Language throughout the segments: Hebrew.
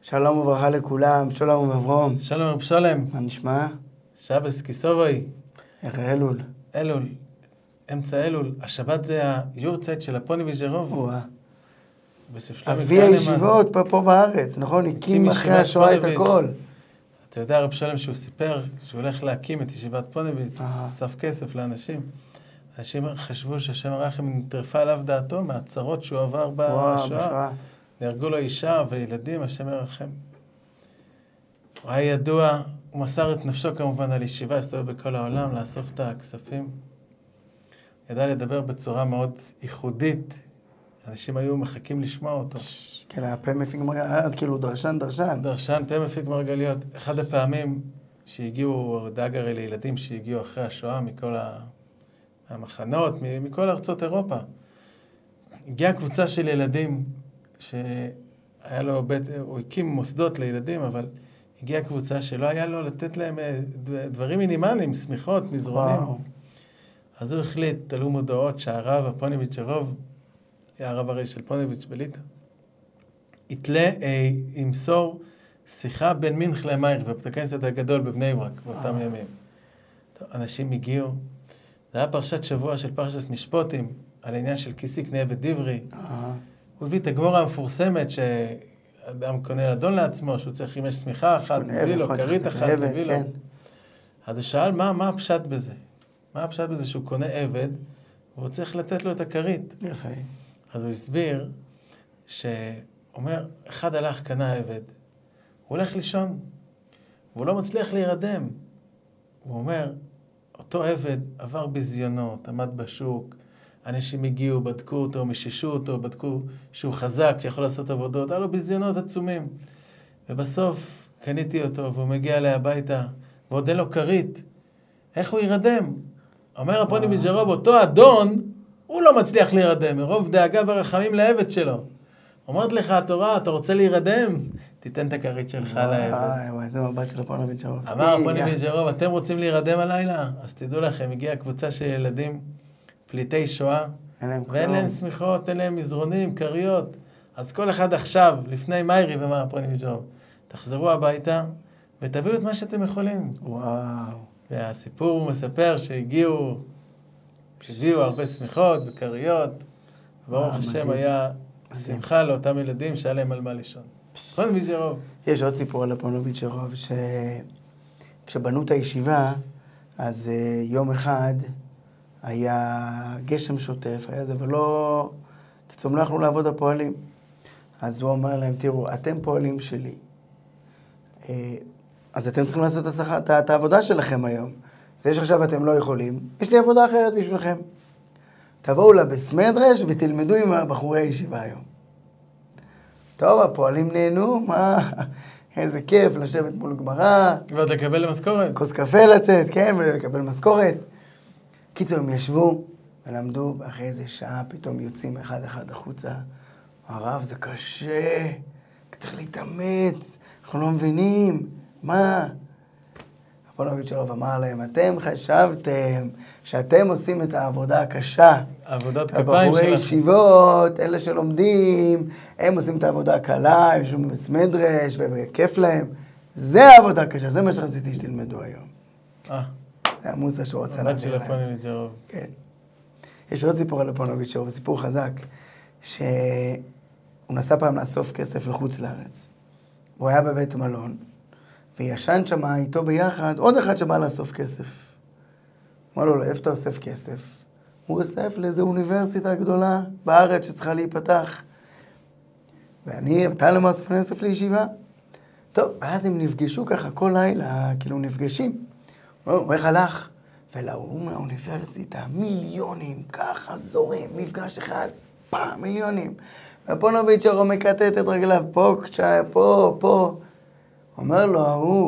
שלום וברכה לכולם, שלום ואברום. שלום רב שולם. מה נשמע? שבס כיסובוי. איך אלול? אלול. אמצע אלול. השבת זה היורצייט של הפוניביז'רוב. אבי הישיבות פה בארץ, נכון? הקים אחרי השואה את הכל. אתה יודע רב שולם שהוא סיפר שהוא הולך להקים את ישיבת פוניביז', אסף כסף לאנשים. אנשים חשבו שהשם הרחם נטרפה עליו דעתו מהצרות שהוא עבר בשואה. נהרגו לו אישה וילדים, השם ירחם. הוא היה ידוע, הוא מסר את נפשו כמובן על ישיבה, הסתובב בכל העולם לאסוף את הכספים. ידע לדבר בצורה מאוד ייחודית, אנשים היו מחכים לשמוע אותו. כן, הפה מפיק מרגליות, כאילו דרשן. דרשן, פה מפיק מרגליות. אחד הפעמים שהגיעו, דאג הרי לילדים שהגיעו אחרי השואה מכל המחנות, מכל ארצות אירופה. הגיעה קבוצה של ילדים, שהיה לו הוא הקים מוסדות לילדים, אבל הגיעה קבוצה שלא היה לו לתת להם דברים מינימליים, סמיכות, מזרונים. אז הוא החליט, תלו מודעות שהרב הפוניביז'רוב, היה הרב הרי של פוניביז' בליטא, ימסור שיחה בין מינך למיירי, בבית הכנסת הגדול בבני ברק, באותם ימים. אנשים הגיעו, זה היה פרשת שבוע של פרשת משפוטים, על העניין של כיסי קנה ודברי. הוא הביא את הגמורה המפורסמת שאדם קונה לדון לעצמו, שהוא צריך, אם יש סמיכה אחת, מביא לו, כרית אחת, מביא לו. אז הוא שאל, מה הפשט בזה? מה הפשט בזה שהוא קונה עבד, והוא צריך לתת לו את הכרית? יפה. אז הוא הסביר שאומר, אחד הלך, קנה עבד, הוא הולך לישון, והוא לא מצליח להירדם. הוא אומר, אותו עבד עבר בזיונות, עמד בשוק, אנשים הגיעו, בדקו אותו, מיששו אותו, בדקו שהוא חזק, שיכול לעשות עבודות, היה לו בזיונות עצומים. ובסוף קניתי אותו, והוא מגיע אליי הביתה, ועוד אין לו כרית. איך הוא ירדם? אומר הפוניביז'רוב, אותו אדון, הוא לא מצליח להירדם, מרוב דאגה ורחמים לעבד שלו. אומרת לך התורה, אתה רוצה להירדם? תיתן את הכרית שלך לעבד. וואי, זה מבט של הפוניביז'רוב. אמר הפוניביז'רוב, אתם רוצים להירדם הלילה? אז תדעו לכם, הגיעה קבוצה של ילדים, פליטי שואה, ואין להם סמיכות, אין להם מזרונים, קריות. אז כל אחד עכשיו, לפני מיירי ומה הפוניביז'רוב, תחזרו הביתה ותביאו את מה שאתם יכולים. וואו. והסיפור הוא מספר שהגיעו הרבה סמיכות וקריות, וברוך השם היה שמחה לאותם ילדים שהיה להם על מה לישון. פוניביז'רוב. יש עוד סיפור על הפוניביז'רוב, כשבנו את הישיבה, אז יום אחד היה גשם שוטף, היה זה, ולא, קיצום לא יכלו לעבוד הפועלים. אז הוא אומר להם, תראו, אתם פועלים שלי, אז אתם צריכים לעשות את העבודה שלכם היום. זה שעכשיו אתם לא יכולים, יש לי עבודה אחרת בשבילכם. תבואו לבית מדרש ותלמדו עם בחורי הישיבה היום. טוב, הפועלים נהנו, מה, איזה כיף לשבת מול גמרא. ועוד לקבל משכורת. כוס קפה לצאת, כן, ולקבל משכורת. קיצור, הם ישבו ולמדו, ואחרי איזה שעה פתאום יוצאים אחד החוצה. הרב, זה קשה, צריך להתאמץ, אנחנו לא מבינים, מה? הפוניביז'רוב אמר להם, אתם חשבתם שאתם עושים את העבודה הקשה. עבודת כפיים שלכם. הבחורי ישיבות, אלה שלומדים, הם עושים את העבודה הקלה, הם יושבים בבית מדרש וכיף להם. זה העבודה הקשה, זה מה שרציתי שתלמדו היום. זה המוסה שהוא רוצה להגיד להם. של הפוניביז'רוב. כן. יש עוד סיפור על הפוניביז'רוב, סיפור חזק, שהוא נסע פעם לאסוף כסף לחוץ לארץ. הוא היה בבית מלון, וישן שם איתו ביחד עוד אחד שבא לאסוף כסף. אמר לו, איפה אתה אוסף כסף? הוא אוסף לאיזו אוניברסיטה גדולה בארץ שצריכה להיפתח. אתה למה אוסף לישיבה? טוב, ואז הם נפגשו ככה כל לילה, כאילו נפגשים. הוא איך הלך? ולהוא מהאוניברסיטה, מיליונים, ככה זורים, מפגש אחד, מיליונים. והפוניביז'רוב מקטט את רגליו, פה. אומר לו,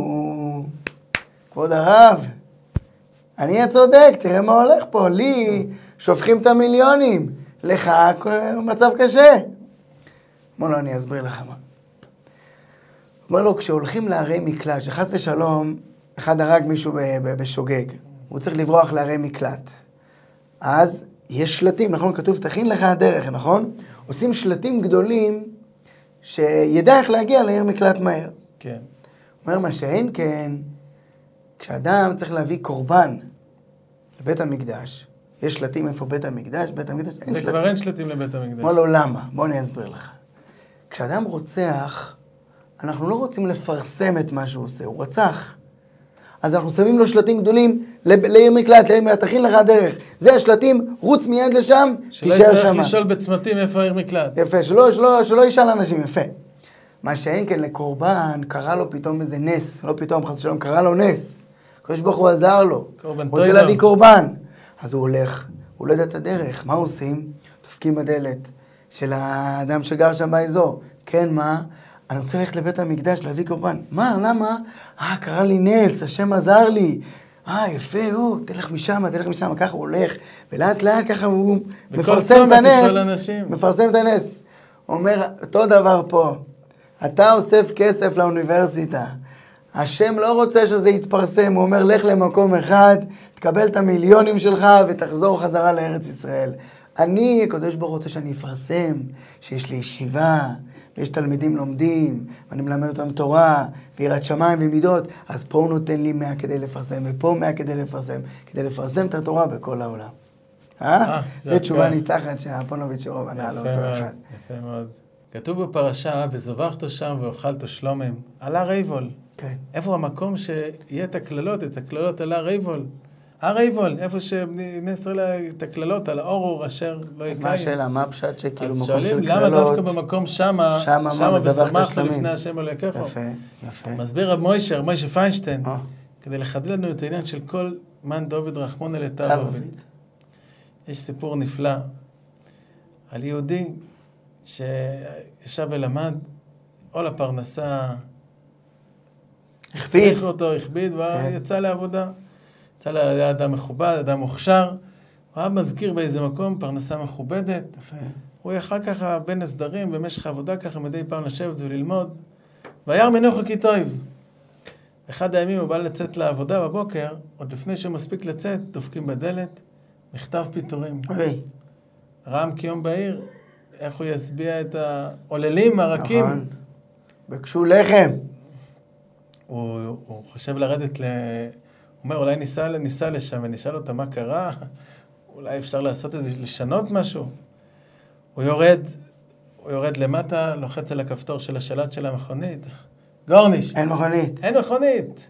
כבוד הרב, אני הצודק, תראה מה הולך פה, לי שופכים את המיליונים, לך מצב קשה. אומר לו, אני אסביר לך מה. אומר לו, כשהולכים לערי מקלט, שחס ושלום, אחד הרג מישהו בשוגג, הוא צריך לברוח לערי מקלט. אז יש שלטים, נכון? כתוב, תכין לך הדרך, נכון? עושים שלטים גדולים שידע איך להגיע לעיר מקלט מהר. כן. אומר מה שאין כן, כשאדם צריך להביא קורבן לבית המקדש, יש שלטים איפה בית המקדש, בית המקדש אין שלטים. זה כבר אין שלטים לבית המקדש. אמר לו למה? בוא אני אסביר לך. כשאדם רוצח, אנחנו לא רוצים לפרסם את מה שהוא עושה, הוא רצח. אז אנחנו שמים לו שלטים גדולים לעיר מקלט, תכין לך דרך. זה השלטים, רוץ מיד לשם, תישאר שם. שלא יצטרך לשאול בצמתים איפה העיר מקלט. יפה, שלא ישאל אנשים, יפה. מה שאין כן לקורבן, קרה לו פתאום איזה נס, לא פתאום, חס ושלום, קרה לו נס. הקדוש ברוך הוא עזר לו. קורבן רוצה להביא קורבן. אז הוא הולך, הוא לא יודע את הדרך. מה עושים? דופקים בדלת של האדם שגר שם באזור. כן, מה? אני רוצה ללכת לבית המקדש להביא קורבן. מה? למה? קרה לי נס, השם עזר לי. יפה, תלך משם, ככה הוא הולך, ולאט לאט ככה הוא מפרסם את הנס. מפרסם את הנס. הוא אומר, אותו דבר פה. אתה אוסף כסף לאוניברסיטה. השם לא רוצה שזה יתפרסם, הוא אומר, לך למקום אחד, תקבל את המיליונים שלך ותחזור חזרה לארץ ישראל. אני, הקדוש ברוך הוא רוצה שאני אפרסם, שיש לי ישיבה, ויש תלמידים לומדים, ואני מלמד אותם תורה, ויראת שמיים ומידות, אז פה הוא נותן לי 100 כדי לפרסם, ופה 100 כדי לפרסם את התורה בכל העולם. זו תשובה ניצחת שהפונוביץ' רוב ענה לאותו אחד. יפה מאוד. כתוב בפרשה, וזובחתו שם ואוכלתו שלומם, על הר עיבול. כן. איפה המקום שיהיה את הכללות על הר עיבול? הר עיבול, איפה שבני ישראל את הכללות, על האורור אשר לא יקיים. אז מה השאלה? מה הפשט שכאילו מקום של כללות? אז שואלים, למה דווקא במקום שמה ושמחת לפני השם אלוהיך? יפה. מסביר רב מוישה פיינשטיין, כדי לחדד לנו את העניין של כל מן דוד רחמונא לטב עביד. יש סיפור נפלא על יהודי שישב ולמד, עול הפרנסה הכביד אותו, ויצא לעבודה. יצא היה אדם מכובד, אדם מוכשר, הוא היה מזכיר באיזה מקום, פרנסה מכובדת. הוא יכל ככה בין הסדרים, במשך העבודה ככה מדי פעם לשבת וללמוד. וירא מנוחו כי טוב. אחד הימים הוא בא לצאת לעבודה בבוקר, עוד לפני שהוא מספיק לצאת, דופקים בדלת, מכתב פיטורים. רעם קיום בעיר, איך הוא ישביע את העוללים, הרקים. נכון. בקשו לחם. הוא חושב לרדת הוא אומר, אולי ניסע לשם ונשאל אותה מה קרה, אולי אפשר לעשות את זה, לשנות משהו. הוא יורד למטה, לוחץ על הכפתור של השלט של המכונית. גורנישט. אין מכונית. אין מכונית.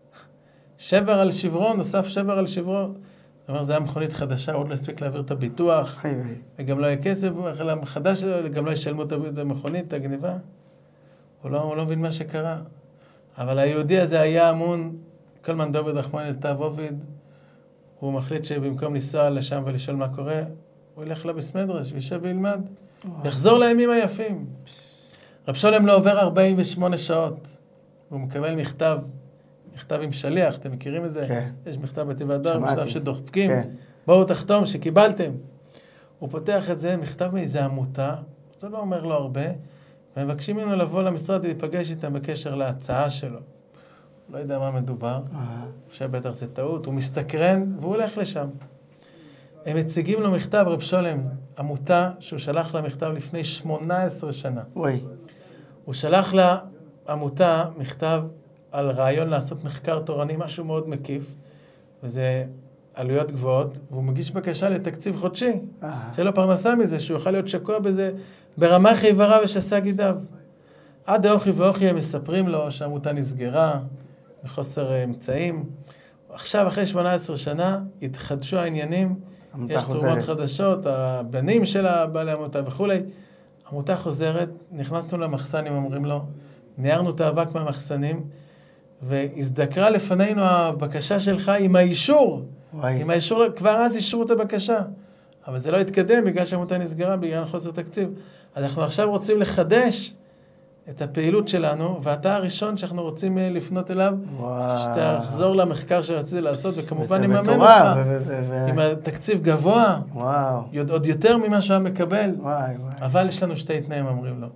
שבר על שברו, נוסף שבר על שברו. זאת אומרת, זה היה מכונית חדשה, עוד לא הספיק להעביר את הביטוח. וגם לא היה כסף, חדש, גם לא ישלמו את המכונית, את הגניבה. הוא לא מבין מה שקרה. אבל היהודי הזה היה אמון, כל מן דוד רחמונא לטב עביד, הוא מחליט שבמקום לנסוע לשם ולשאול מה קורה, הוא ילך לבית מדרש וישב וילמד. יחזור לימים היפים. רב שולם לא עובר 48 שעות. הוא מקבל מכתב עם שליח, אתם מכירים את זה? כן. יש מכתב בתיבת דואר, מכתב שדופקים. כן. בואו תחתום שקיבלתם. הוא פותח את זה, מכתב מאיזה עמותה, זה לא אומר לו הרבה, ומבקשים ממנו לבוא למשרד ולהיפגש איתם בקשר להצעה שלו. לא יודע מה מדובר, עכשיו בטח זה טעות, הוא מסתקרן והוא הולך לשם. הם מציגים לו מכתב, רב שולם, עמותה שהוא שלח לה מכתב לפני 18 שנה. הוא שלח לה עמותה מכתב על רעיון לעשות מחקר תורני, משהו מאוד מקיף, וזה עלויות גבוהות, והוא מגיש בקשה לתקציב חודשי, שאין לו פרנסה מזה, שהוא יוכל להיות שקוע בזה ברמה חיברה ושסה גידיו. עד האוכי ואוכי הם מספרים לו שהעמותה נסגרה, מחוסר אמצעים. עכשיו, אחרי 18 שנה, התחדשו העניינים, יש תרומות חדשות, הבנים של בעלי העמותה וכו'. עמותה חוזרת, נכנסנו למחסנים, אומרים לו, ניירנו את האבק מהמחסנים, והזדקרה לפנינו הבקשה שלך עם האישור. עם האישור, כבר אז אישרו את הבקשה. אבל זה לא התקדם בגלל שהעמותה נסגרה, בגלל חוסר תקציב. אז אנחנו עכשיו רוצים לחדש את הפעילות שלנו, ואתה הראשון שאנחנו רוצים לפנות אליו, שתחזור למחקר שרציתי לעשות, וכמובן נממן אותך, עם התקציב גבוה, עוד יותר ממה שהוא מקבל, אבל יש לנו שתי תנאים, אומרים לו.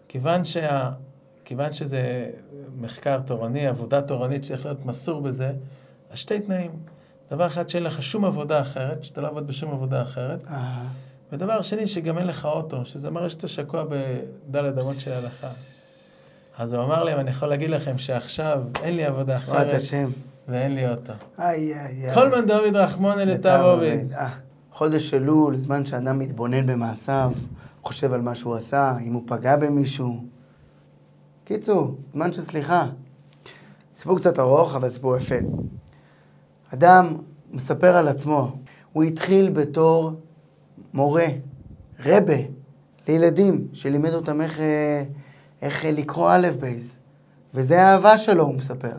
כיוון שזה מחקר תורני, עבודה תורנית שצריך להיות מסור בזה, אז שתי תנאים. דבר אחד שאין לך שום עבודה אחרת, שאתה לא עבוד בשום עבודה אחרת, ודבר שני, שגם אין לך אוטו, שזה מראה שאתה שקוע בדלת אמות של ההלכה. אז הוא אמר להם, אני יכול להגיד לכם שעכשיו אין לי עבודה אחרת, ואין לי אוטו. כל מן דוד רחמון אל תב עובד. חודש אלול, זמן שאדם מתבונן במעשיו, חושב על מה שהוא עשה, אם הוא פגע במישהו. קיצור, זמן של סליחה. סיפור קצת ארוך, אבל סיפור יפה. אדם מספר על עצמו, הוא התחיל בתור מורה, רבה, לילדים, שלימד אותם איך לקרוא א' בייס. וזה האהבה שלו, הוא מספר.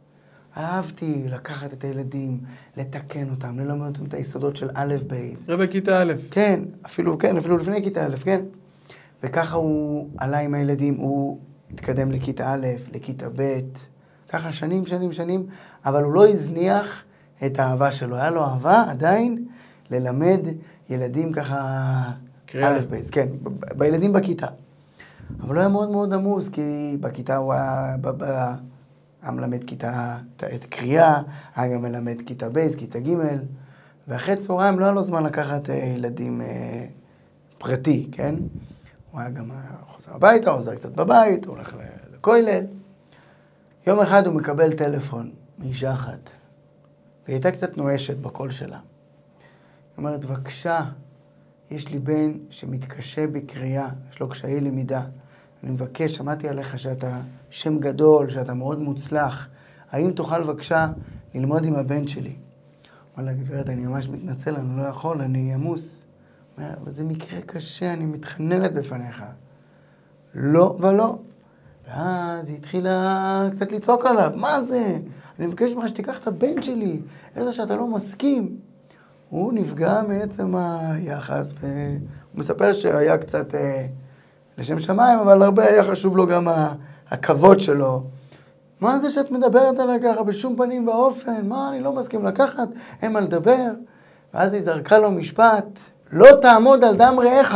אהבתי לקחת את הילדים, לתקן אותם, ללמד אותם את היסודות של א' בייס. רבה כיתה א'. כן, אפילו לפני כיתה א', כן. וככה הוא עלה עם הילדים, הוא התקדם לכיתה א', לכיתה ב', ככה שנים, אבל הוא לא הזניח את האהבה שלו. היה לו אהבה עדיין ללמד ילדים ככה א' בייס, כן, בילדים בכיתה. אבל הוא היה מאוד מאוד עמוס, כי בכיתה הוא היה מלמד כיתה את קריאה, היה גם מלמד כיתה בייס, כיתה ג', ואחרי צהריים לא היה לו זמן לקחת ילדים פרטי, כן? הוא היה גם חוזר הביתה, עוזר קצת בבית, הוא הולך לכולל. יום אחד הוא מקבל טלפון מאישה אחת, והיא הייתה קצת נואשת בקול שלה. היא אומרת, בבקשה, יש לי בן שמתקשה בקריאה, יש לו קשיי למידה. אני מבקש, שמעתי עליך שאתה שם גדול, שאתה מאוד מוצלח. האם תוכל בבקשה ללמוד עם הבן שלי? אמר לה, גברת, אני ממש מתנצל, אני לא יכול, אני עמוס. אבל זה מקרה קשה, אני מתחננת בפניך. לא ולא. ואז היא התחילה קצת לצעוק עליו. מה זה? אני מבקש ממך שתיקח את הבן שלי. איזה שאתה לא מסכים. הוא נפגע מעצם היחס, והוא מספר שהיה קצת לשם שמיים, אבל הרבה היה חשוב לו גם הכבוד שלו. מה זה שאת מדברת עליי ככה? בשום פנים ואופן. מה, אני לא מסכים לקחת? אין מה לדבר. ואז היא זרקה לו משפט, לא תעמוד על דם רעך.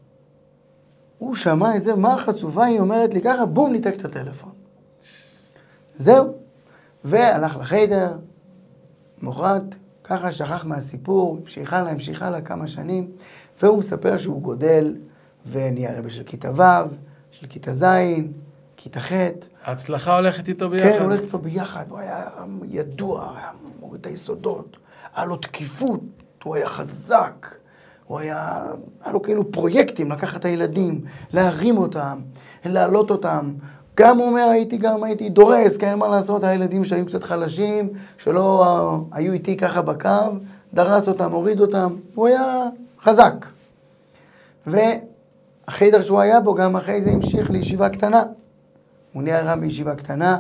הוא שמע את זה, מה החצופה? היא אומרת לי ככה, בום, ניתק את הטלפון. זהו. והלך לחדר, מוחרת, ככה שכח מהסיפור, המשיכה לה כמה שנים, והוא מספר שהוא גודל, ונהיה רבי של כיתה ו', של כיתה ז', כיתה ח'. ההצלחה הולכת איתו ביחד. כן, הולכת איתו ביחד, הוא היה ידוע, היה מוריד את היסודות, היה לו תקיפות, הוא היה חזק, היה לו כאילו פרויקטים, לקחת את הילדים, להרים אותם, להעלות אותם. גם הוא אומר, הייתי דורס, כן, מה לעשות, הילדים שהיו קצת חלשים, שלא היו איתי ככה בקו, דרס אותם, הוריד אותם, הוא היה חזק. והחדר שהוא היה בו, גם אחרי זה המשיך לישיבה קטנה. הוא נהיה רב בישיבה קטנה,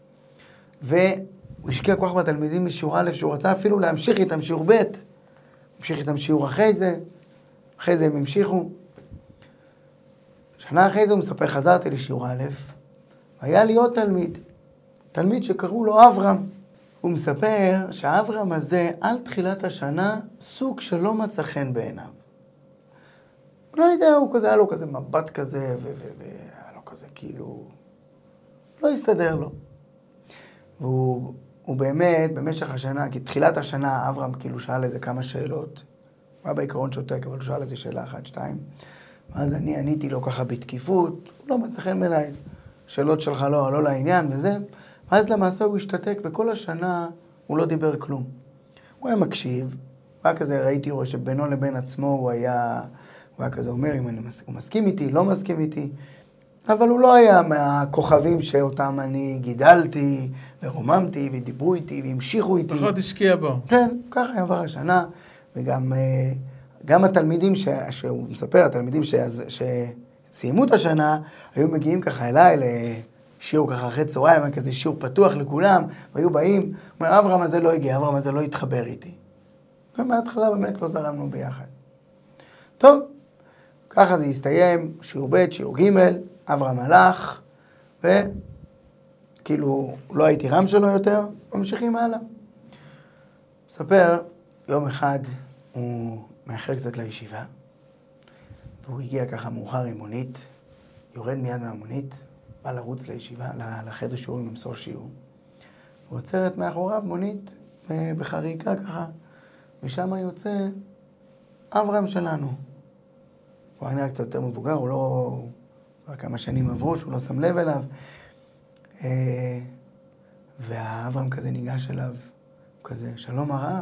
והוא השקיע כוח בתלמידים בשיעור א', שהוא רצה אפילו להמשיך איתם שיעור ב', המשיך איתם שיעור אחרי זה הם המשיכו. שנה אחרי זה הוא מספר, חזרתי לשיעור א', היה לי עוד תלמיד שקראו לו אברהם. הוא מספר שהאברהם הזה, על תחילת השנה, סוג שלא מצא חן בעיניו. לא יודע, היה לו כזה מבט כזה, והיה לו כזה כאילו, לא הסתדר לו. והוא באמת, במשך השנה, כי תחילת השנה, אברהם כאילו שאל איזה כמה שאלות. הוא היה בעיקרון שותק, אבל הוא שאל איזה שאלה 1-2. ואז אני עניתי לו ככה בתקיפות, הוא לא מצא חן בעיניי. שאלות שלך לא לעניין וזה. ואז למעשה הוא השתתק, וכל השנה הוא לא דיבר כלום. הוא היה מקשיב, היה כזה, ראיתי רואה שבינו לבין עצמו הוא היה כזה אומר, אם הוא מסכים איתי, לא מסכים איתי, אבל הוא לא היה מהכוכבים שאותם אני גידלתי, ורוממתי, ודיברו איתי, והמשיכו איתי. פחות השקיע בו. כן, ככה עבר השנה, וגם התלמידים שהוא מספר, התלמידים שסיימו את השנה, היו מגיעים ככה אליי לשיעור ככה אחרי צהריים, כזה שיעור פתוח לכולם, והיו באים, אומר, אברהם הזה לא הגיע, אברהם הזה לא התחבר איתי. ומההתחלה באמת לא זרמנו ביחד. טוב, ככה זה הסתיים, שיעור ב', שיעור ג', אברהם הלך, וכאילו לא הייתי רם שלו יותר, ממשיכים הלאה. מספר, יום אחד הוא מאחר קצת לישיבה, והוא הגיע ככה מאוחר עם מונית, יורד מיד מהמונית, בא לרוץ לישיבה, לחדר שיעורים למסור שיעור. הוא עוצרת מאחוריו מונית בחריקה ככה, ושם יוצא אברהם שלנו, הוא היה נראה קצת יותר מבוגר, הוא לא... כמה שנים עברו, שהוא לא שם לב אליו. והאברהם כזה ניגש אליו, כזה, שלום הרב.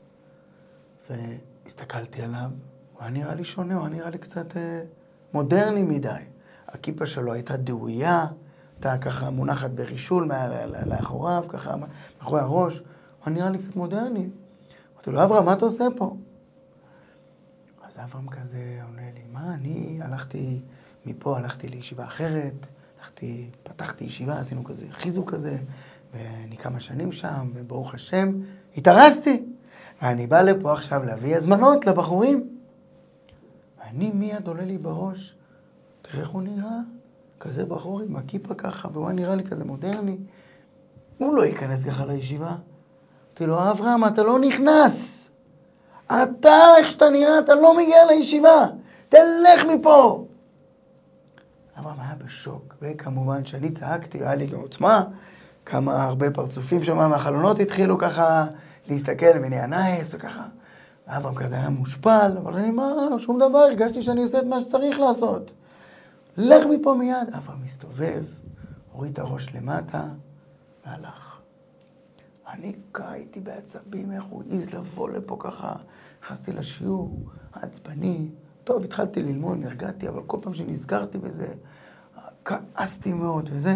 והסתכלתי עליו, הוא היה נראה לי שונה, הוא היה נראה לי קצת מודרני מדי. הכיפה שלו הייתה דאויה, הייתה ככה מונחת ברישול לאחוריו, ככה מאחורי הראש. הוא היה נראה לי קצת מודרני. אמרתי לו, אברהם, מה אתה עושה פה? אז אברהם כזה עונה לי, מה, אני הלכתי מפה, הלכתי לישיבה אחרת, פתחתי ישיבה, עשינו כזה חיזוק כזה, ואני כמה שנים שם, וברוך השם, התארסתי. ואני בא לפה עכשיו להביא הזמנות לבחורים. ואני מיד עולה לי בראש, תראה איך הוא נראה, כזה בחור עם הכיפה ככה, והוא נראה לי כזה מודרני. הוא לא ייכנס ככה לישיבה. אמרתי לו, אברהם, אתה לא נכנס. אתה, איך שאתה נראה, אתה לא מגיע לישיבה. תלך מפה. אברהם היה בשוק, וכמובן שאני צעקתי, היה לי גם עוצמה, כמה הרבה פרצופים שם מהחלונות התחילו ככה להסתכל, וני הנייס וככה. ואברהם כזה היה מושפל, אבל אני מה, שום דבר, הרגשתי שאני עושה את מה שצריך לעשות. לך מפה מיד. אברהם מסתובב, הוריד את הראש למטה, והלך. אני הייתי בעצבים, איך הוא העז לבוא לפה ככה, נכנסתי לשיעור, עצבני, טוב, התחלתי ללמוד, נרגעתי, אבל כל פעם שנזכרתי בזה, כעסתי מאוד וזה.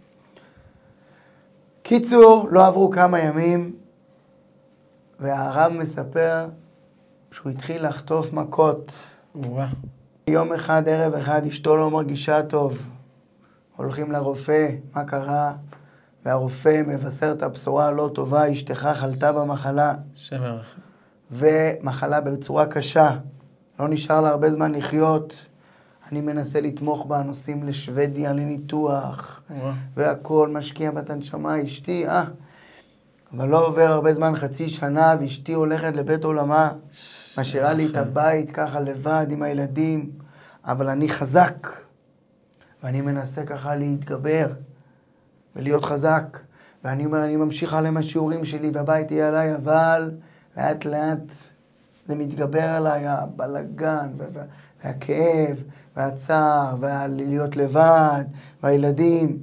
קיצור, לא עברו כמה ימים, והרב מספר שהוא התחיל לחטוף מכות. יום אחד, ערב אחד, אשתו לא מרגישה טוב. הולכים לרופא, מה קרה? והרופא מבשר את הבשורה הלא טובה, אשתך חלתה במחלה. שמח. ומחלה בצורה קשה. לא נשאר לה הרבה זמן לחיות. אני מנסה לתמוך בה, נוסעים לשוודיה לניתוח. והכל משקיע בתנשמה, אשתי, אבל לא עובר הרבה זמן, חצי שנה, ואשתי הולכת לבית עולמה. משאירה לי את הבית ככה לבד עם הילדים. אבל אני חזק. ואני מנסה ככה להתגבר. ולהיות חזק. ואני אומר, אני ממשיך עליהם השיעורים שלי, והבית יהיה עליי, אבל לאט לאט זה מתגבר עליי, הבלגן, והכאב, והצער, ולהיות לבד, והילדים.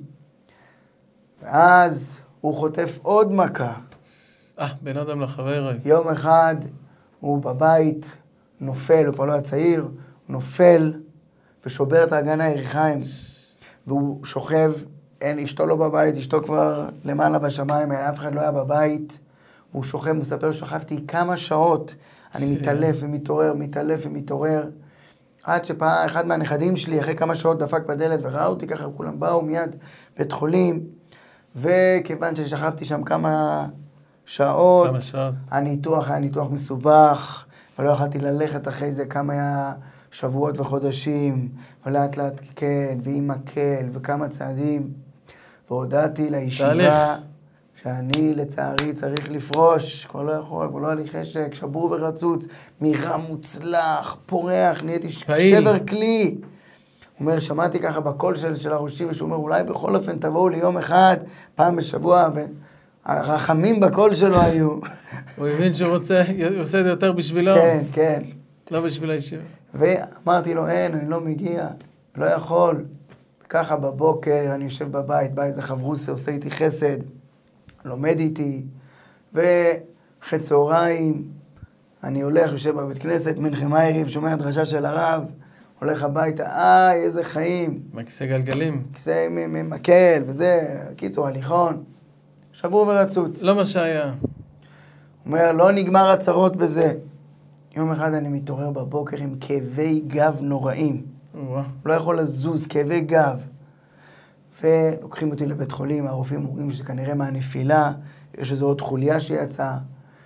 ואז הוא חוטף עוד מכה. בין אדם לחבר. יום אחד הוא בבית, נופל, הוא כבר לא היה צעיר, נופל, ושובר את האגן הירכיים. והוא שוכב, אין, אשתו לא בבית, אשתו כבר למעלה בשמיים, אף אחד לא היה בבית. הוא שוכב, הוא מספר, שוכבתי כמה שעות, אני מתעלף ומתעורר, מתעלף ומתעורר. עד שפעם אחד מהנכדים שלי, אחרי כמה שעות דפק בדלת וראה אותי ככה, כולם באו מיד בית חולים. וכיוון ששכבתי שם כמה שעות, הניתוח היה ניתוח מסובך, ולא יכולתי ללכת אחרי זה כמה שבועות וחודשים, ולאט לאט כן, ועם מקל, וכמה צעדים. והודעתי לישיבה שאני לצערי צריך לפרוש, כבר לא יכול, כבר לא היה לי חשק, שבור ורצוץ, מירה מוצלח, פורח, נהייתי שבר כלי. הוא אומר, שמעתי ככה בקול של הראשי, ושהוא אומר, אולי בכל אופן תבואו ליום אחד, פעם בשבוע, והרחמים בקול שלו היו. הוא הבין שהוא רוצה, הוא עושה את זה יותר בשבילו. כן, כן. לא בשביל הישיבה. ואמרתי לו, אין, אני לא מגיע, לא יכול. ככה בבוקר, אני יושב בבית, בא איזה חברוסה, עושה איתי חסד, לומד איתי, ואחרי צהריים, אני הולך, יושב בבית כנסת, מנחם ערב, שומע דרשה של הרב, הולך הביתה, איזה חיים. מכיסא גלגלים. כיסא מקל וזה, קיצור, הליכון, שבור ורצוץ. לא מה שהיה. הוא אומר, לא נגמר הצרות בזה. יום אחד אני מתעורר בבוקר עם כאבי גב נוראים. לא יכול לזוז, כאבי גב. ולוקחים אותי לבית חולים, הרופאים אומרים שזה כנראה מהנפילה, יש איזו עוד חוליה שיצאה,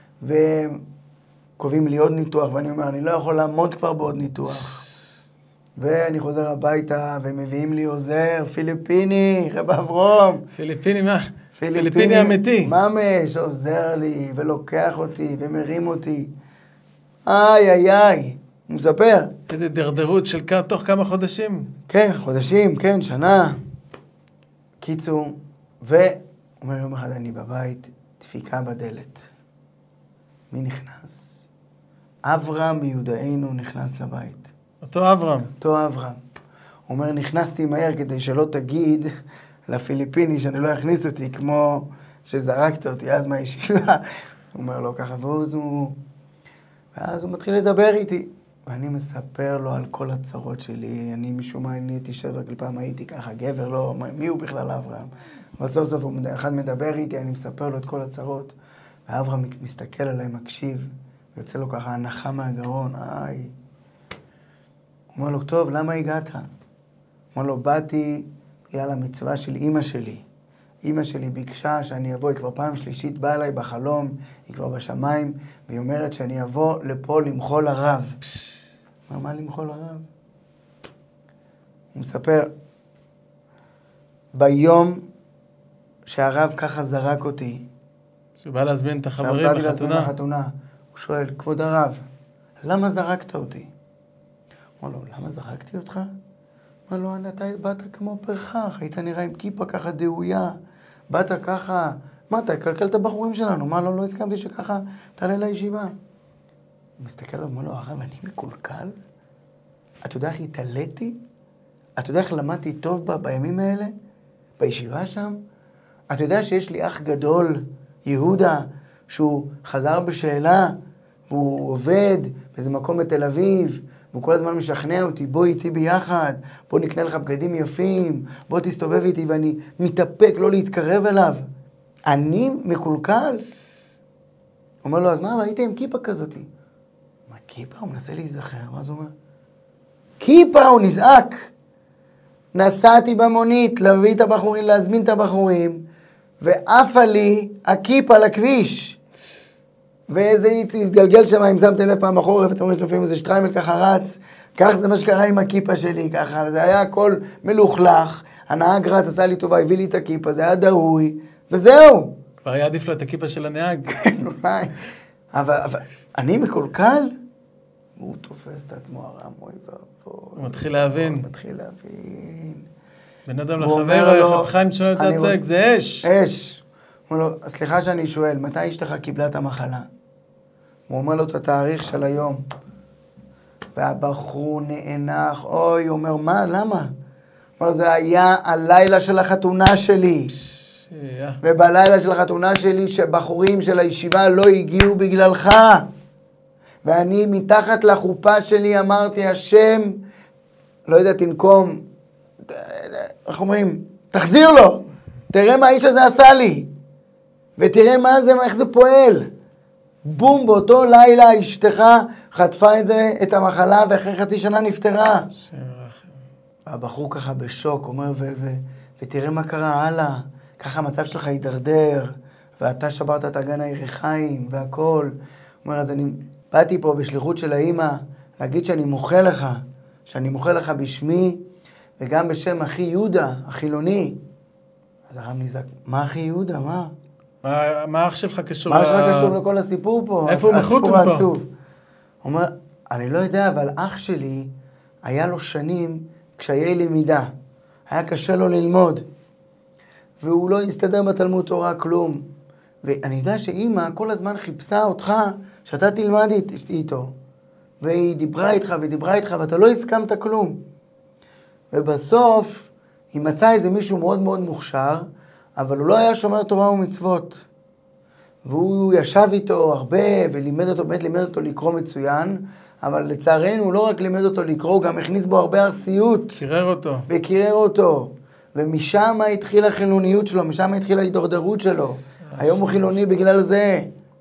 וקובעים לי עוד ניתוח, ואני אומר, אני לא יכול לעמוד כבר בעוד ניתוח. ואני חוזר הביתה, ומביאים לי עוזר, פיליפיני, רב אברום. פיליפיני מה? פיליפיני אמיתי. ממש עוזר לי, ולוקח אותי, ומרים אותי. איי, הוא מספר. איזה דרדרות של תוך כמה חודשים. כן, חודשים, כן, שנה. קיצור, ואומר יום אחד אני בבית, דפיקה בדלת. מי נכנס? אברהם מיודענו נכנס לבית. אותו אברהם. אותו אברהם. הוא אומר, נכנסתי מהר כדי שלא תגיד לפיליפיני שאני לא אכניס אותי, כמו שזרקת אותי אז מהישיבה. הוא אומר לו ככה, ואז הוא מתחיל לדבר איתי. ואני מספר לו על כל הצרות שלי. אני משום מה הייתי שבר, כל פעם הייתי ככה, גבר, לא, מי הוא בכלל אברהם? אבל סוף סוף אחד מדבר איתי, אני מספר לו את כל הצרות. ואברהם מסתכל עליי, מקשיב, ויוצא לו ככה הנחה מהגרון, איי. הוא אומר לו, טוב, למה הגעת? הוא אומר לו, באתי בגלל המצווה של אמא שלי. אמא שלי ביקשה שאני אבוא, היא כבר פעם שלישית באה אליי בחלום, היא כבר בשמיים, והיא אומרת שאני אבוא לפה למחול הרב. מה למחול הרב? הוא מספר, ביום שהרב ככה זרק אותי, שבא להזמין את החברים לחתונה. הוא שואל, כבוד הרב, למה זרקת אותי? הוא אומר לו, למה זרקתי אותך? הוא אומר לו, אתה באת כמו פרחח, היית נראה עם כיפה ככה דהויה, באת ככה, מה אתה קלקל את הבחורים שלנו? מה לא הסכמתי שככה תעלה לישיבה? הוא מסתכל עליו, אומר לו, הרב, אני מקולקל? אתה יודע איך התעליתי? אתה יודע איך למדתי טוב בימים האלה? בישיבה שם? אתה יודע שיש לי אח גדול, יהודה, שהוא חזר בשאלה, והוא עובד באיזה מקום בתל אביב, והוא כל הזמן משכנע אותי, בוא איתי ביחד, בוא נקנה לך בגדים יפים, בוא תסתובב איתי, ואני מתאפק לא להתקרב אליו. אני מקולקל? הוא אומר לו, אז מה, הייתי עם כיפה כזאת? מה כיפה? הוא מנסה להיזכר, מה זה אומר? כיפה, הוא נזעק. נסעתי במונית, להביא את הבחורים, להזמין את הבחורים, ועפה לי הכיפה לכביש. ואיזה התגלגל שם, אם שמתם לב פעם בחורף, אתם אומרים לפעמים איזה שטריימל ככה רץ, כך זה מה שקרה עם הכיפה שלי, ככה, וזה היה הכל מלוכלך, הנהג רץ, עשה לי טובה, הביא לי את הכיפה, זה היה דהוי, וזהו. כבר היה עדיף לו את הכיפה של הנהג. כן, אולי. אבל אני מקולקל? הוא תופס את עצמו הרם, הוא מתחיל להבין. הוא מתחיל להבין. בן אדם לחבר, חיים שלו את הצג, זה אש. אש. הוא אומר לו, סליחה שאני שואל, מתי אשתך קיבלה את המחלה? הוא אומר לו את התאריך של היום. והבחור נאנח, אוי, הוא אומר, מה, למה? הוא אומר, זה היה הלילה של החתונה שלי. ובלילה של החתונה שלי, שבחורים של הישיבה לא הגיעו בגללך. ואני מתחת לחופה שלי אמרתי, השם, לא יודע, תנקום, איך אומרים? תחזיר לו, תראה מה האיש הזה עשה לי. ותראה מה זה, איך זה פועל. בום, באותו לילה אשתך חטפה את זה, את המחלה, ואחרי חצי שנה נפטרה. הבחור ככה בשוק, אומר, ותראה מה קרה הלאה. ככה המצב שלך הידרדר, ואתה שברת את אגן הירכיים, והכל. אומר, אז אני באתי פה בשליחות של האמא, להגיד שאני מוחה לך בשמי, וגם בשם אחי יהודה, החילוני. אז הרב נזעק, מה אחי יהודה, מה? מה אח שלך קשור? מה שלך קשור לכל הסיפור פה? איפה הוא מחותם פה? הסיפור הוא אומר, אני לא יודע, אבל אח שלי, היה לו שנים קשיי למידה. היה קשה לו ללמוד. והוא לא הסתדר בתלמוד תורה כלום. ואני יודע שאמא כל הזמן חיפשה אותך, שאתה תלמד איתו. והיא דיברה איתך, ואתה לא הסכמת כלום. ובסוף, היא מצאה איזה מישהו מאוד מאוד מוכשר, אבל הוא לא היה שומר תורה ומצוות. והוא ישב איתו הרבה, ולימד אותו, באמת לימד אותו לקרוא מצוין, אבל לצערנו הוא לא רק לימד אותו לקרוא, הוא גם הכניס בו הרבה ארסיות. קירר אותו. ומשם התחילה החילוניות שלו, משם התחילה ההידרדרות שלו. היום הוא חילוני בגלל זה.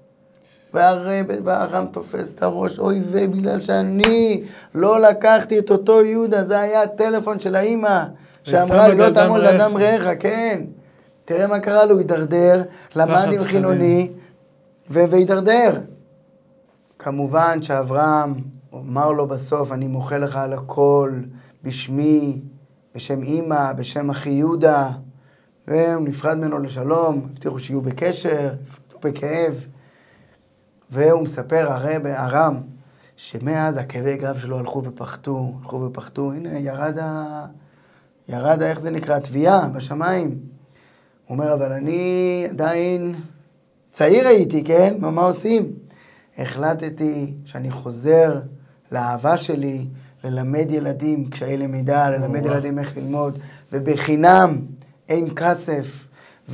והרם תופס את הראש, אוי ובגלל שאני לא לקחתי את אותו יהודה, זה היה הטלפון של האמא, שאמרה לי לא תעמוד לאדם רעך, כן. תראה מה קרה לו, הוא הידרדר, למד עם חילוני, והידרדר. כמובן שאברהם אמר לו בסוף, אני מוחה לך על הכל, בשמי, בשם אמא, בשם אחי יהודה, והוא נפרד ממנו לשלום, הבטיחו שיהיו בקשר, נפרדו בכאב. והוא מספר הרם, שמאז הכאבי גב שלו הלכו ופחתו, הנה ירד איך זה נקרא, תביעה בשמיים. הוא אומר, אבל אני עדיין צעיר הייתי, כן? מה עושים? החלטתי שאני חוזר לאהבה שלי ללמד ילדים קשיי למידה, ללמד ילדים איך ללמוד, ובחינם אין כסף,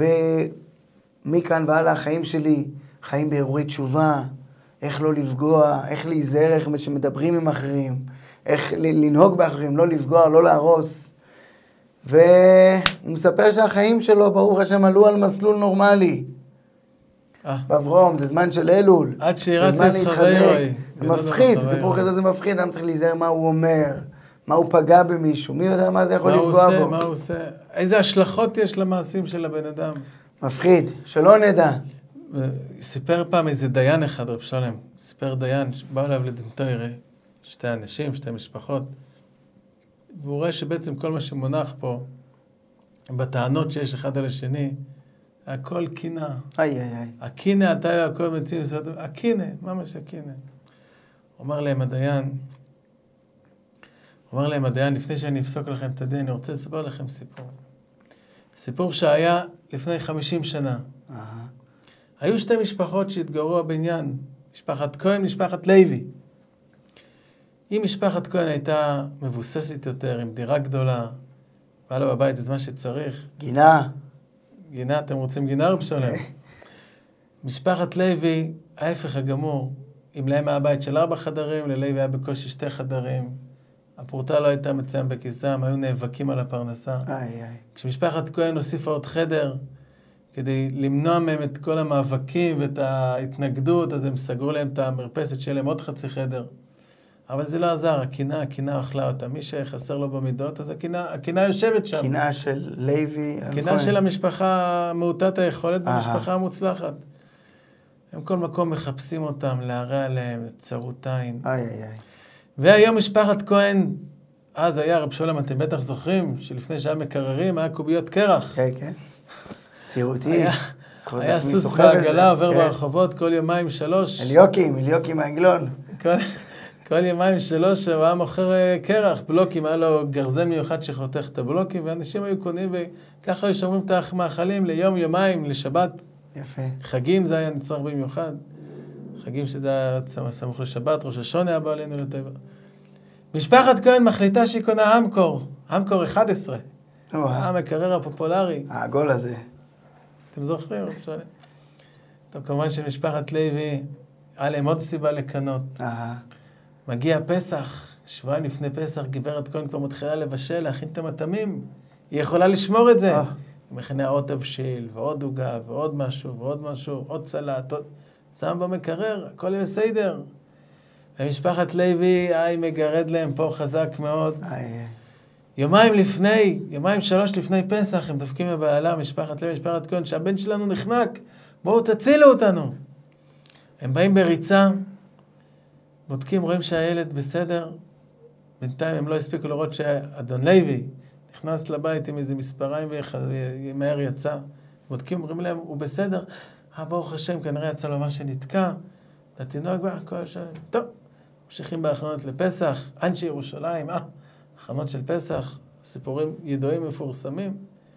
ומכאן והלאה החיים שלי, חיים בהרהורי תשובה, איך לא לפגוע, איך להיזהר, איך שמדברים עם אחרים, איך לנהוג באחרים, לא לפגוע, לא להרוס. והוא מספר שהחיים שלו, ברוך השם, עלו על מסלול נורמלי. באברום, זה זמן של אלול. עד שירת ישחרר. זה מפחיד, סיפור כזה זה מפחיד, אדם צריך להיזהר מה הוא אומר, מה הוא פגע במישהו, מי יודע מה זה יכול לפגוע בו. מה הוא עושה? איזה השלכות יש למעשים של הבן אדם? מפחיד, שלא נדע. סיפר פעם איזה דיין אחד, רב שלם, סיפר דיין, בא אליו לדנטוירה, 2 אנשים, 2 משפחות, והוא רואה שבעצם כל מה שמונח פה, בטענות שיש אחד על השני, הכל קינה. הקינה, אתה הכל מציעים, הקינה, ממש הקינה. אומר להם הדיין, לפני שאני אפסוק לכם את הדין, אני רוצה לספר לכם סיפור. סיפור שהיה לפני 50 שנה. היו 2 משפחות שהתגוררו בבניין, משפחת כהן, משפחת לוי. אם משפחת כהן הייתה מבוססת יותר, עם דירה גדולה, בא לו בבית את מה שצריך. גינה, אתם רוצים גינה רב שלם? משפחת לוי, ההפך הגמור, אם להם היה בית של 4 חדרים, ללוי היה בקושי 2 חדרים. הפורטה לא הייתה מצוין בכיסם, היו נאבקים על הפרנסה. כשמשפחת כהן הוסיפה עוד חדר, כדי למנוע מהם את כל המאבקים ואת ההתנגדות, אז הם סגרו להם את המרפסת, שיהיה להם עוד 0.5 חדר. אבל זה לא עזר, הקינה אכלה אותה. מי שחסר לו במידות, אז הקינה יושבת שם. קינה של לוי. קינה של המשפחה מעוטת היכולת במשפחה מוצלחת. הם כל מקום מחפשים אותם, להרע עליהם, צרות עין. והיום משפחת כהן, אז היה רב שולם, אתם בטח זוכרים, שלפני שהיה מקררים, היה קוביות קרח. כן, כן. צעירותי. היה סוס בעגלה, עובר ברחובות, כל 2-3. אליוקים העגלון. כל 2-3 הוא היה מוכר קרח, בלוקים, היה לו גרזן מיוחד שחותך את הבלוקים, ואנשים היו קונים וככה היו שומרים את המאכלים ליום, יומיים, לשבת. יפה. חגים זה היה נצרך במיוחד. חגים שזה היה סמוך לשבת, ראש השונה היה בא עלינו לטבע. משפחת כהן מחליטה שהיא קונה המקור 11. המקרר הפופולרי. העגול הזה. אתם זוכרים? טוב, כמובן שמשפחת לוי, היה להם עוד סיבה לקנות. מגיע פסח, 2 שבועות לפני פסח, גברת כהן כבר מתחילה לבשל, להכין את המטעמים. היא יכולה לשמור את זה. היא מכינה עוד תבשיל, ועוד עוגה, ועוד משהו, עוד סלט, שם במקרר, הכל בסדר. ומשפחת לוי, מגרד להם פה חזק מאוד. 2-3 לפני פסח, הם דופקים בבעלה, משפחת לוי, משפחת כהן, שהבן שלנו נחנק, בואו תצילו אותנו. הם באים בריצה, בודקים, רואים שהילד בסדר, בינתיים הם לא הספיקו לראות שאדון לוי נכנס לבית עם איזה מספריים ומהר יצא. בודקים, אומרים להם, הוא בסדר, ברוך השם, כנראה יצא לו מה שנתקע, התינוק כל שנה, טוב, ממשיכים בהכנות לפסח, אנשי ירושלים, הכנות של פסח, סיפורים ידועים מפורסמים.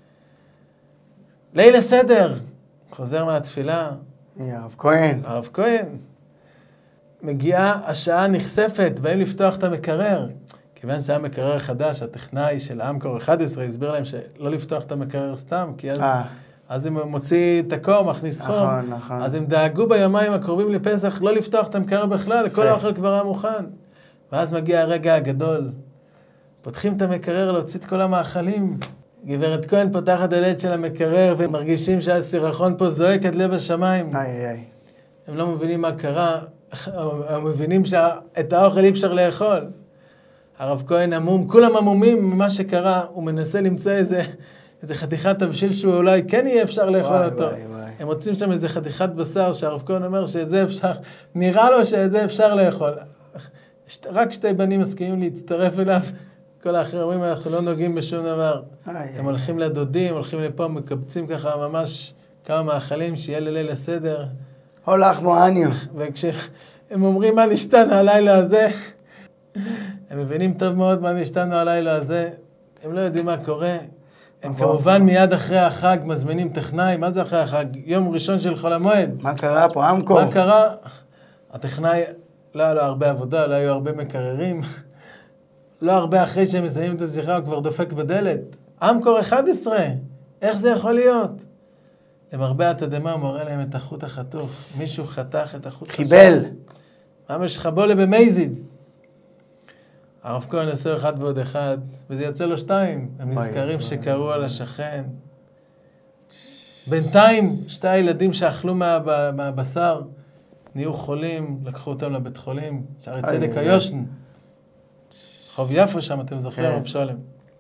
ליל הסדר, חוזר מהתפילה. הרב כהן. מגיעה השעה נחשפת, באים לפתוח את המקרר. כיוון שהיה מקרר חדש, הטכנאי של המקור 11 הסביר להם שלא לפתוח את המקרר סתם, כי אז הם מוציא את הקור, מכניס חום. נכון. אז הם דאגו ביומיים הקרובים לפסח לא לפתוח את המקרר בכלל, כל האוכל כבר היה מוכן. ואז מגיע הרגע הגדול. פותחים את המקרר להוציא את כל המאכלים. גברת כהן פותחת דלת של המקרר, ומרגישים שהסירחון פה זועק עד לב השמיים. הם לא מבינים מה קרה, הם מבינים שאת האוכל אי אפשר לאכול. הרב כהן עמום, כולם עמומים ממה שקרה, הוא מנסה למצוא איזה חתיכת תבשיל שהוא אולי כן יהיה אפשר לאכול אותו. הם מוצאים שם איזה חתיכת בשר שהרב כהן אומר שאת זה אפשר, נראה לו שאת זה אפשר לאכול. רק 2 בנים מסכימים להצטרף אליו, כל האחרים אומרים, אנחנו לא נוגעים בשום דבר. הם הולכים לדודים, הולכים לפה, מקבצים ככה ממש כמה מאכלים, שיהיה לליל הסדר. הולך מואניו. וכשהם אומרים מה נשתנו הלילה הזה, הם מבינים טוב מאוד מה נשתנו הלילה הזה, הם לא יודעים מה קורה. הם כמובן מיד אחרי החג מזמינים טכנאי, מה זה אחרי החג? יום ראשון של חול המועד. מה קרה פה, המקור? מה קרה? הטכנאי, לא היה לו הרבה עבודה, לא היו הרבה מקררים. לא הרבה אחרי שהם מסיימים את השיחה, הוא כבר דופק בדלת. אמקור 11, איך זה יכול להיות? למרבה התדהמה, הוא מראה להם את החוט החטוף. מישהו חתך את החוט החטוף. חיבל. ממש חבולה במייזיד. הרב כהן עושה אחד ועוד אחד, וזה יוצא לו 2. הם נזכרים שקראו על השכן. בינתיים, 2 ילדים שאכלו מהבשר, נהיו חולים, לקחו אותם לבית חולים, שערי צדק היושן. חוב יפו שם, אתם זוכרים, רב שולם.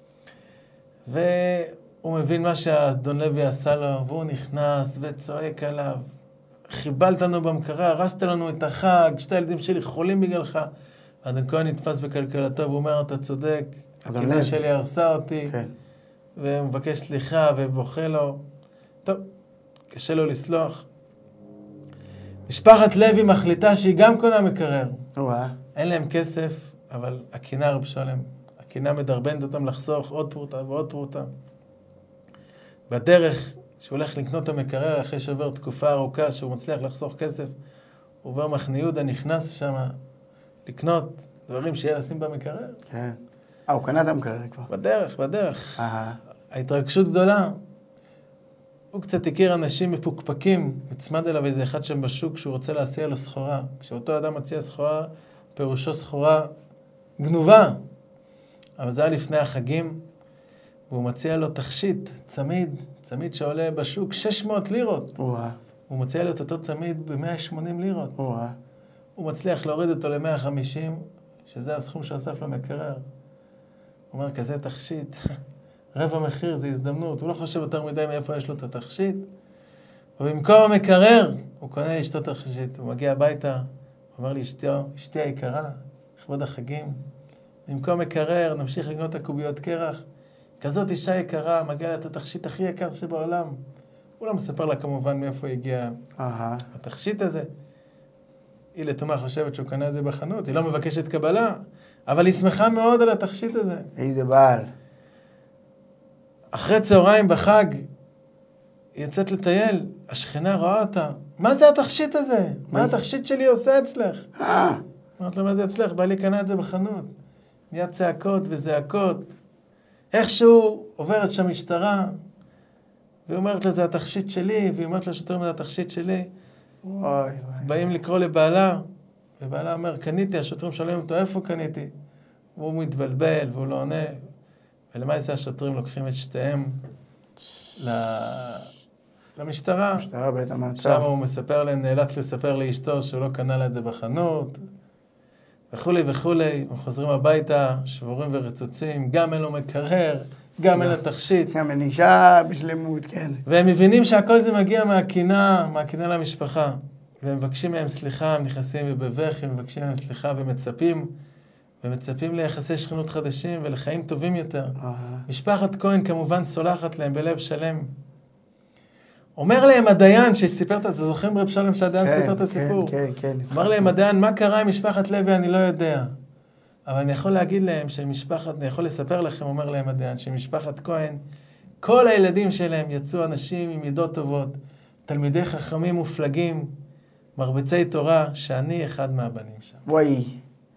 והוא מבין מה שהאדון לוי עשה לו, והוא נכנס וצועק עליו. חיבלת לנו במקרה, הרסת לנו את החג, 2 ילדים שלי חולים בגללך. האדון כהן נתפס בכלכלתו, והוא אומר, אתה צודק, הקינה שלי הרסה אותי, והוא מבקש סליחה ובוכה לו. טוב, קשה לו לסלוח. משפחת לוי מחליטה שהיא גם קונה מקרר. אין להם כסף, אבל הקינה רב שולם. הקינה מדרבנת אותם לחסוך עוד פרוטה ועוד פרוטה. בדרך שהוא הולך לקנות את המקרר, אחרי שעובר תקופה ארוכה שהוא מצליח לחסוך כסף, הוא עובר מחנה יהודה, נכנס שם לקנות דברים שיהיה לשים במקרר. כן. הוא קנה את המקרר כבר. בדרך. ההתרגשות גדולה. הוא קצת הכיר אנשים מפוקפקים, מצמד אליו איזה אחד שם בשוק שהוא רוצה להציע לו סחורה. כשאותו אדם מציע סחורה, פירושו סחורה גנובה. אבל זה היה לפני החגים, והוא מציע לו תכשיט, צמיד שעולה בשוק 600 לירות. הוא מציע לו את אותו צמיד ב-180 לירות. הוא מצליח להוריד אותו ל-150, שזה הסכום שאסף למקרר. הוא אומר, כזה תכשיט, רבע מחיר, זה הזדמנות. הוא לא חושב יותר מדי מאיפה יש לו את התכשיט. ובמקום המקרר, הוא קונה לאשתו תכשיט. הוא מגיע הביתה, הוא אומר לי, אשתי היקרה, לכבוד החגים. במקום מקרר, נמשיך לקנות את הקוביות קרח. כזאת אישה יקרה, מגיע לה את התכשיט הכי יקר שבעולם. הוא לא מספר לה כמובן מאיפה הגיע התכשיט הזה. היא לתומה חושבת שהוא קנה את זה בחנות, היא לא מבקשת קבלה, אבל היא שמחה מאוד על התכשיט הזה. איזה בעל. אחרי צהריים בחג, היא יוצאת לטייל, השכנה רואה אותה. מה זה התכשיט הזה? מה התכשיט שלי עושה אצלך? אמרת לו, מה זה אצלך? בעלי קנה את זה בחנות. נהיה צעקות וזעקות. איכשהו עוברת שם משטרה, והיא אומרת לה, זה התכשיט שלי, והיא אומרת לה, שוטר, זה התכשיט שלי. באים לקרוא לבעלה, ובעלה אומר, קניתי, השוטרים שואלים אותו, איפה קניתי? והוא מתבלבל, והוא לא עונה. ולמעשה השוטרים לוקחים את שתיהם למשטרה. משטרה בית המעצר. שם הוא מספר להם, נאלץ לספר לאשתו שהוא לא קנה לה את זה בחנות. וכולי וכולי, הם חוזרים הביתה, שבורים ורצוצים, גם אין לו מקרר, גם אין לו תכשיט. גם אין אישה בשלמות, כן. והם מבינים שהכל זה מגיע מהקינה למשפחה. והם מבקשים מהם סליחה, הם נכנסים ובבכי, הם מבקשים מהם סליחה ומצפים ליחסי שכנות חדשים ולחיים טובים יותר. משפחת כהן כמובן סולחת להם בלב שלם. אומר להם הדיין שסיפר את זה, זוכרים רב שלום שהדיין סיפר את הסיפור? כן. אומר להם הדיין, מה קרה עם משפחת לוי, אני לא יודע. אבל אני יכול להגיד להם אני יכול לספר לכם, אומר להם הדיין, שמשפחת כהן, כל הילדים שלהם יצאו אנשים עם מידות טובות, תלמידי חכמים מופלגים, מרבצי תורה, שאני אחד מהבנים שם. וואי.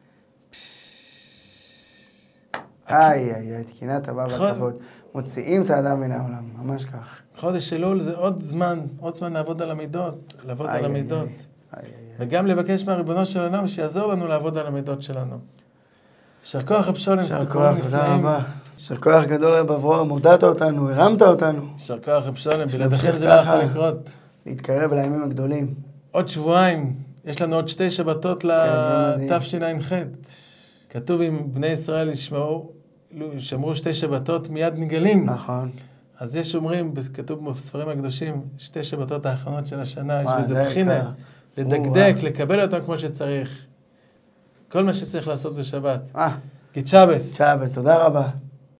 איי, תקינת הבא והכבוד. מוציאים את האדם מן העולם, ממש כך. חודש אלול זה עוד זמן לעבוד על המידות, וגם לבקש מהריבונו של עולם שיעזור לנו לעבוד על המידות שלנו. יישר כוח רב שולם, סיפורים נפלאים. יישר כוח גדול רב אברהם, הודעת אותנו, הרמת אותנו. יישר כוח רב שולם, בלעדיכם זה לא יכול לקרות. להתקרב לימים הגדולים. עוד שבועיים, יש לנו עוד 2 שבתות לתשע"ח. כתוב אם בני ישראל שמרו 2 שבתות מיד נגלים. נכון. אז יש אומרים, כתוב בספרים הקדושים, 2 שבתות האחרונות של השנה, יש בזה בחינה, לדקדק, לקבל אותם כמו שצריך. כל מה שצריך לעשות בשבת. גית שבס. תודה רבה.